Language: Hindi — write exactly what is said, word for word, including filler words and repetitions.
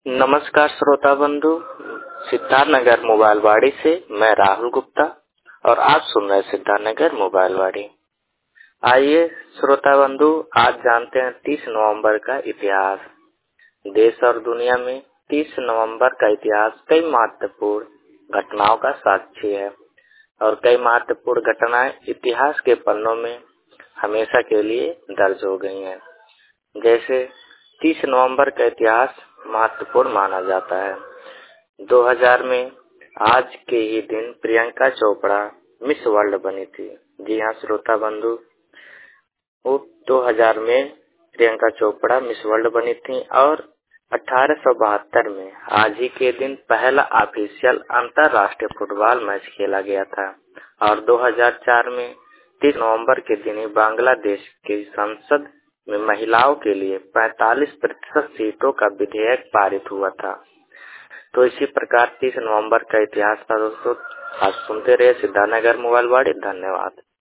नमस्कार श्रोता बंधु, सिद्धार्थनगर मोबाइल वाड़ी से मैं राहुल गुप्ता और आप सुन रहे सिद्धार्थनगर मोबाइल वाड़ी। आइए श्रोता बंधु, आज जानते हैं तीस नवंबर का इतिहास। देश और दुनिया में तीस नवंबर का इतिहास कई महत्वपूर्ण घटनाओं का साक्षी है और कई महत्वपूर्ण घटनाएं इतिहास के पन्नों में हमेशा के लिए दर्ज हो गई हैं। जैसे तीस नवंबर का इतिहास महत्वपूर्ण माना जाता है। दो हज़ार में आज के ही दिन प्रियंका चोपड़ा मिस वर्ल्ड बनी थी। जी हाँ श्रोता बंधु, वो दो हज़ार में प्रियंका चोपड़ा मिस वर्ल्ड बनी थी और अठारह सौ बहत्तर में आज ही के दिन पहला ऑफिशियल अंतरराष्ट्रीय फुटबॉल मैच खेला गया था और दो हज़ार चार में तीस नवंबर के दिन ही बांग्लादेश की संसद में महिलाओं के लिए पैंतालीस प्रतिशत सीटों का विधेयक पारित हुआ था। तो इसी प्रकार तीस नवंबर का इतिहास था दोस्तों। आज सुनते रहे सिद्धार्थनगर मोबाइल वाड़ी। धन्यवाद।